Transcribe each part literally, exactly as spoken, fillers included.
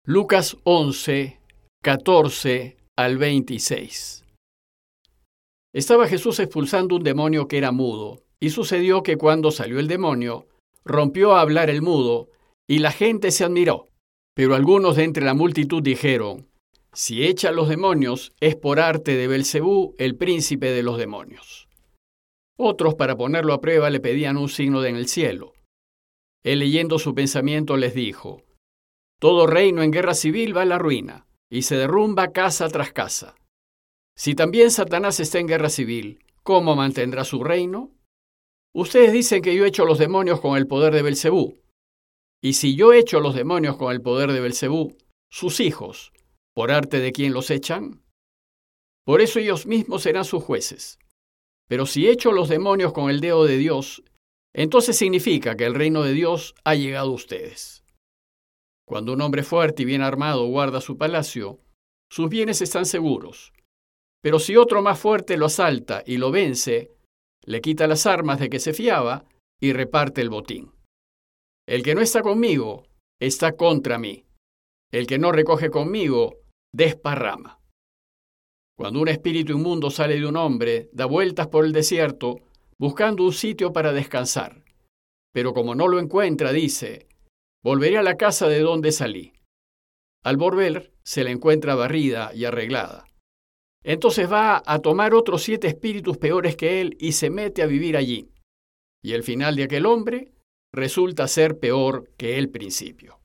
Lucas once, catorce al veintiséis. Estaba Jesús expulsando un demonio que era mudo, y sucedió que cuando salió el demonio, rompió a hablar el mudo, y la gente se admiró. Pero algunos de entre la multitud dijeron: si echa los demonios, es por arte de Belcebú, el príncipe de los demonios. Otros, para ponerlo a prueba, le pedían un signo en el cielo. Él, leyendo su pensamiento, les dijo: todo reino en guerra civil va a la ruina, y se derrumba casa tras casa. Si también Satanás está en guerra civil, ¿cómo mantendrá su reino? Ustedes dicen que yo echo los demonios con el poder de Belcebú. Y si yo echo los demonios con el poder de Belcebú, sus hijos, ¿por arte de quién los echan? Por eso ellos mismos serán sus jueces. Pero si echo los demonios con el dedo de Dios, entonces significa que el reino de Dios ha llegado a ustedes. Cuando un hombre fuerte y bien armado guarda su palacio, sus bienes están seguros. Pero si otro más fuerte lo asalta y lo vence, le quita las armas de que se fiaba y reparte el botín. El que no está conmigo, está contra mí. El que no recoge conmigo, desparrama. Cuando un espíritu inmundo sale de un hombre, da vueltas por el desierto, buscando un sitio para descansar. Pero como no lo encuentra, dice: volveré a la casa de donde salí. Al volver, se la encuentra barrida y arreglada. Entonces va a tomar otros siete espíritus peores que él y se mete a vivir allí. Y el final de aquel hombre resulta ser peor que el principio.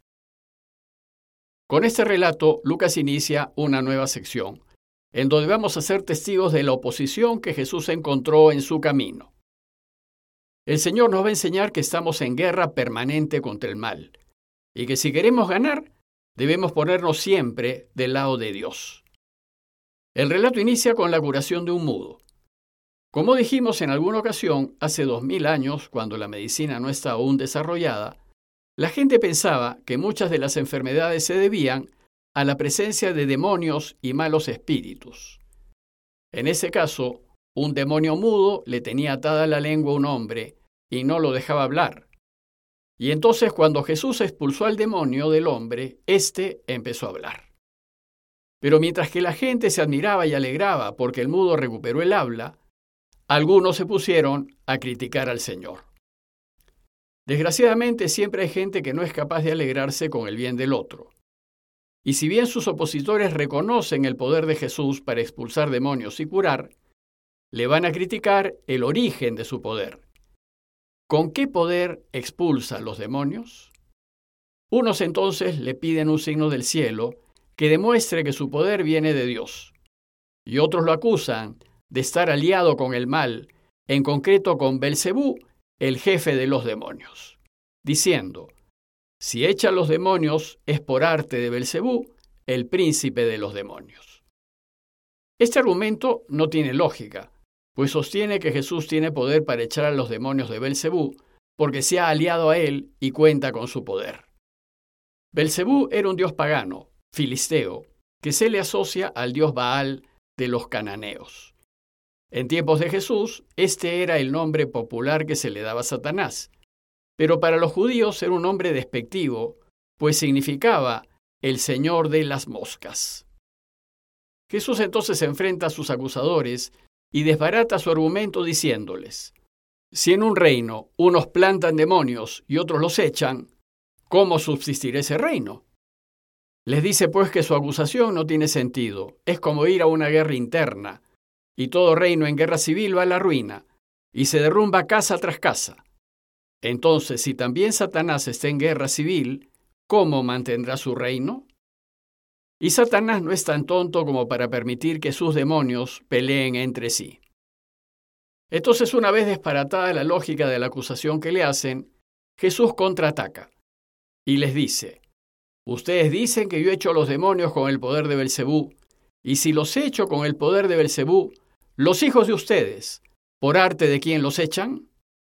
Con este relato, Lucas inicia una nueva sección, en donde vamos a ser testigos de la oposición que Jesús encontró en su camino. El Señor nos va a enseñar que estamos en guerra permanente contra el mal, y que si queremos ganar, debemos ponernos siempre del lado de Dios. El relato inicia con la curación de un mudo. Como dijimos en alguna ocasión, hace dos mil años, cuando la medicina no estaba aún desarrollada, la gente pensaba que muchas de las enfermedades se debían a la presencia de demonios y malos espíritus. En ese caso, un demonio mudo le tenía atada la lengua a un hombre y no lo dejaba hablar. Y entonces, cuando Jesús expulsó al demonio del hombre, éste empezó a hablar. Pero mientras que la gente se admiraba y alegraba porque el mudo recuperó el habla, algunos se pusieron a criticar al Señor. Desgraciadamente, siempre hay gente que no es capaz de alegrarse con el bien del otro. Y si bien sus opositores reconocen el poder de Jesús para expulsar demonios y curar, le van a criticar el origen de su poder. ¿Con qué poder expulsa los demonios? Unos entonces le piden un signo del cielo que demuestre que su poder viene de Dios. Y otros lo acusan de estar aliado con el mal, en concreto con Belcebú, el jefe de los demonios, diciendo: si echa los demonios es por arte de Belcebú, el príncipe de los demonios. Este argumento no tiene lógica, pues sostiene que Jesús tiene poder para echar a los demonios de Belcebú, porque se ha aliado a él y cuenta con su poder. Belcebú era un dios pagano, filisteo, que se le asocia al dios Baal de los cananeos. En tiempos de Jesús, este era el nombre popular que se le daba a Satanás, pero para los judíos era un nombre despectivo, pues significaba el señor de las moscas. Jesús entonces se enfrenta a sus acusadores y desbarata su argumento diciéndoles: si en un reino unos plantan demonios y otros los echan, ¿cómo subsistirá ese reino? Les dice pues que su acusación no tiene sentido, es como ir a una guerra interna, y todo reino en guerra civil va a la ruina, y se derrumba casa tras casa. Entonces, si también Satanás está en guerra civil, ¿cómo mantendrá su reino? Y Satanás no es tan tonto como para permitir que sus demonios peleen entre sí. Entonces, una vez disparatada la lógica de la acusación que le hacen, Jesús contraataca y les dice: ustedes dicen que yo echo a los demonios con el poder de Belcebú, y si los echo con el poder de Belcebú, los hijos de ustedes, ¿por arte de quién los echan?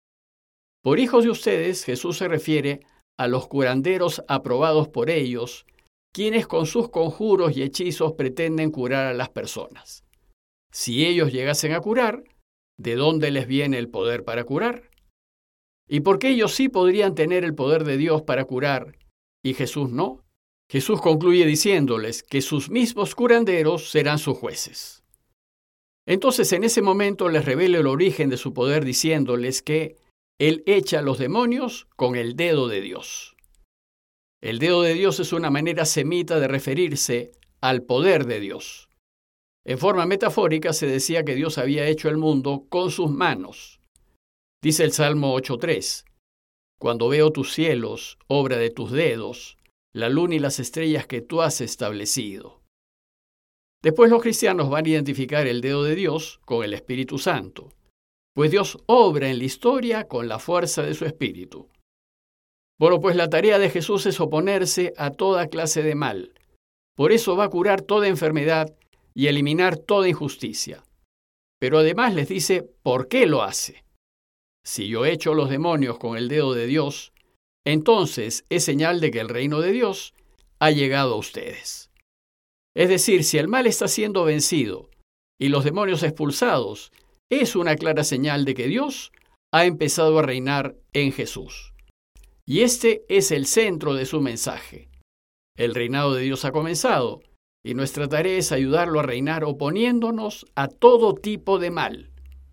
Por hijos de ustedes, Jesús se refiere a los curanderos aprobados por ellos, quienes con sus conjuros y hechizos pretenden curar a las personas. Si ellos llegasen a curar, ¿de dónde les viene el poder para curar? ¿Y por qué ellos sí podrían tener el poder de Dios para curar y Jesús no? Jesús concluye diciéndoles que sus mismos curanderos serán sus jueces. Entonces en ese momento les revela el origen de su poder diciéndoles que Él echa a los demonios con el dedo de Dios. El dedo de Dios es una manera semita de referirse al poder de Dios. En forma metafórica se decía que Dios había hecho el mundo con sus manos. Dice el Salmo ocho tres, cuando veo tus cielos, obra de tus dedos, la luna y las estrellas que tú has establecido. Después los cristianos van a identificar el dedo de Dios con el Espíritu Santo, pues Dios obra en la historia con la fuerza de su Espíritu. Bueno, pues la tarea de Jesús es oponerse a toda clase de mal. Por eso va a curar toda enfermedad y eliminar toda injusticia. Pero además les dice por qué lo hace. Si yo echo los demonios con el dedo de Dios, entonces es señal de que el reino de Dios ha llegado a ustedes. Es decir, si el mal está siendo vencido y los demonios expulsados, es una clara señal de que Dios ha empezado a reinar en Jesús. Y este es el centro de su mensaje. El reinado de Dios ha comenzado, y nuestra tarea es ayudarlo a reinar oponiéndonos a todo tipo de mal.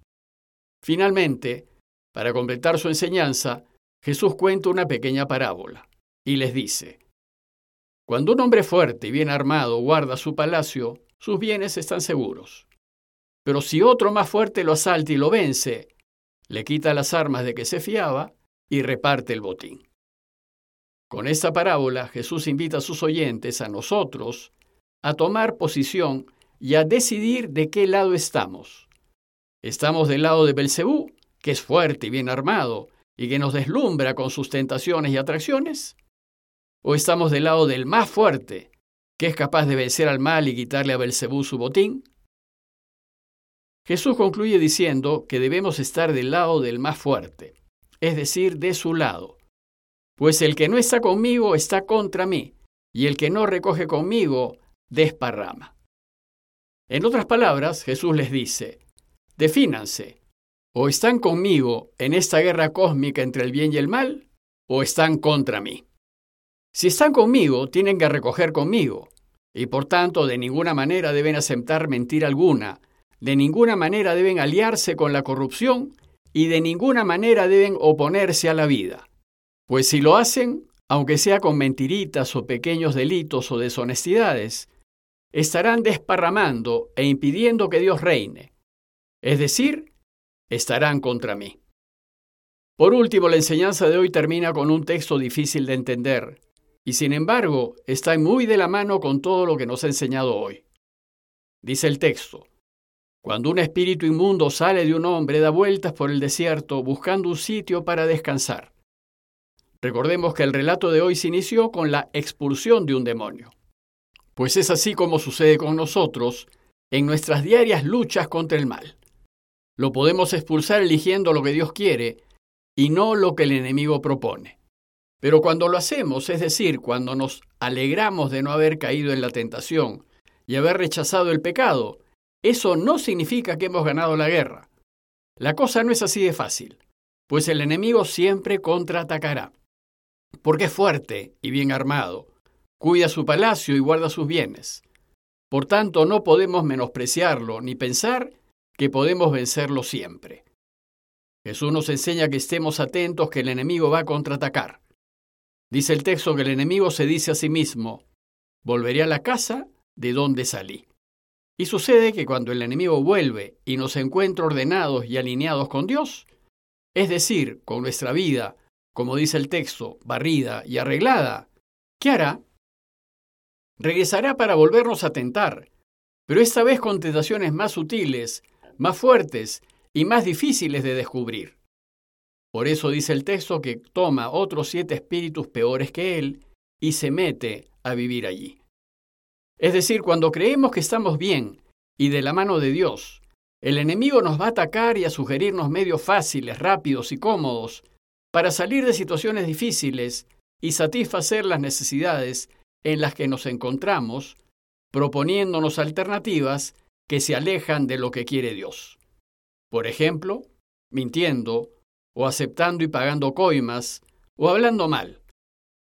Finalmente, para completar su enseñanza, Jesús cuenta una pequeña parábola y les dice: cuando un hombre fuerte y bien armado guarda su palacio, sus bienes están seguros. Pero si otro más fuerte lo asalta y lo vence, le quita las armas de que se fiaba y reparte el botín. Con esta parábola, Jesús invita a sus oyentes, a nosotros, a tomar posición y a decidir de qué lado estamos. ¿Estamos del lado de Belcebú, que es fuerte y bien armado y que nos deslumbra con sus tentaciones y atracciones? ¿O estamos del lado del más fuerte, que es capaz de vencer al mal y quitarle a Belcebú su botín? Jesús concluye diciendo que debemos estar del lado del más fuerte, es decir, de su lado. Pues el que no está conmigo está contra mí, y el que no recoge conmigo desparrama. En otras palabras, Jesús les dice: defínanse, o están conmigo en esta guerra cósmica entre el bien y el mal, o están contra mí. Si están conmigo, tienen que recoger conmigo, y por tanto de ninguna manera deben aceptar mentira alguna, de ninguna manera deben aliarse con la corrupción, y de ninguna manera deben oponerse a la vida. Pues si lo hacen, aunque sea con mentiritas o pequeños delitos o deshonestidades, estarán desparramando e impidiendo que Dios reine. Es decir, estarán contra mí. Por último, la enseñanza de hoy termina con un texto difícil de entender, y sin embargo está muy de la mano con todo lo que nos ha enseñado hoy. Dice el texto: cuando un espíritu inmundo sale de un hombre, da vueltas por el desierto buscando un sitio para descansar. Recordemos que el relato de hoy se inició con la expulsión de un demonio. Pues es así como sucede con nosotros en nuestras diarias luchas contra el mal. Lo podemos expulsar eligiendo lo que Dios quiere y no lo que el enemigo propone. Pero cuando lo hacemos, es decir, cuando nos alegramos de no haber caído en la tentación y haber rechazado el pecado, eso no significa que hemos ganado la guerra. La cosa no es así de fácil, pues el enemigo siempre contraatacará. Porque es fuerte y bien armado, cuida su palacio y guarda sus bienes. Por tanto, no podemos menospreciarlo ni pensar que podemos vencerlo siempre. Jesús nos enseña que estemos atentos, que el enemigo va a contraatacar. Dice el texto que el enemigo se dice a sí mismo: volveré a la casa de donde salí. Y sucede que cuando el enemigo vuelve y nos encuentra ordenados y alineados con Dios, es decir, con nuestra vida, como dice el texto, barrida y arreglada, ¿qué hará? Regresará para volvernos a tentar, pero esta vez con tentaciones más sutiles, más fuertes y más difíciles de descubrir. Por eso dice el texto que toma otros siete espíritus peores que él y se mete a vivir allí. Es decir, cuando creemos que estamos bien y de la mano de Dios, el enemigo nos va a atacar y a sugerirnos medios fáciles, rápidos y cómodos para salir de situaciones difíciles y satisfacer las necesidades en las que nos encontramos, proponiéndonos alternativas que se alejan de lo que quiere Dios. Por ejemplo, mintiendo, o aceptando y pagando coimas, o hablando mal.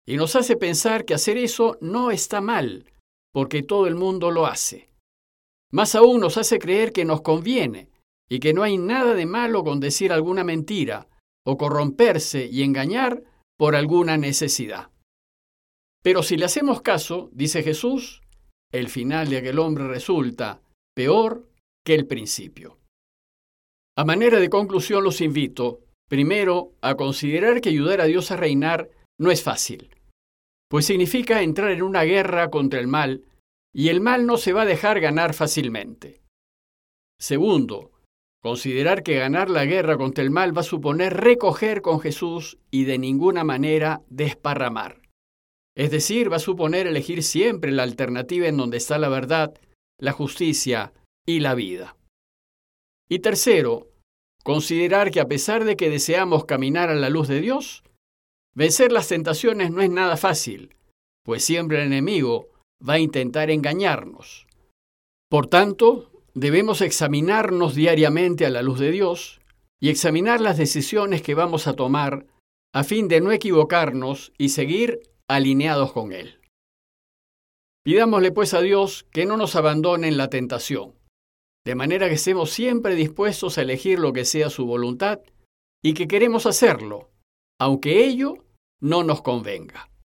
y nos hace pensar que hacer eso no está mal, porque todo el mundo lo hace. Más aún nos hace creer que nos conviene y que no hay nada de malo con decir alguna mentira o corromperse y engañar por alguna necesidad. Pero si le hacemos caso, dice Jesús, el final de aquel hombre resulta peor que el principio. A manera de conclusión los invito, primero, a considerar que ayudar a Dios a reinar no es fácil, pues significa entrar en una guerra contra el mal, y el mal no se va a dejar ganar fácilmente. Segundo, considerar que ganar la guerra contra el mal va a suponer recoger con Jesús y de ninguna manera desparramar. Es decir, va a suponer elegir siempre la alternativa en donde está la verdad, la justicia y la vida. Y tercero, considerar que a pesar de que deseamos caminar a la luz de Dios, vencer las tentaciones no es nada fácil, pues siempre el enemigo va a intentar engañarnos. Por tanto, debemos examinarnos diariamente a la luz de Dios y examinar las decisiones que vamos a tomar a fin de no equivocarnos y seguir alineados con Él. Pidámosle pues a Dios que no nos abandone en la tentación, de manera que estemos siempre dispuestos a elegir lo que sea su voluntad y que queremos hacerlo, aunque ello no nos convenga.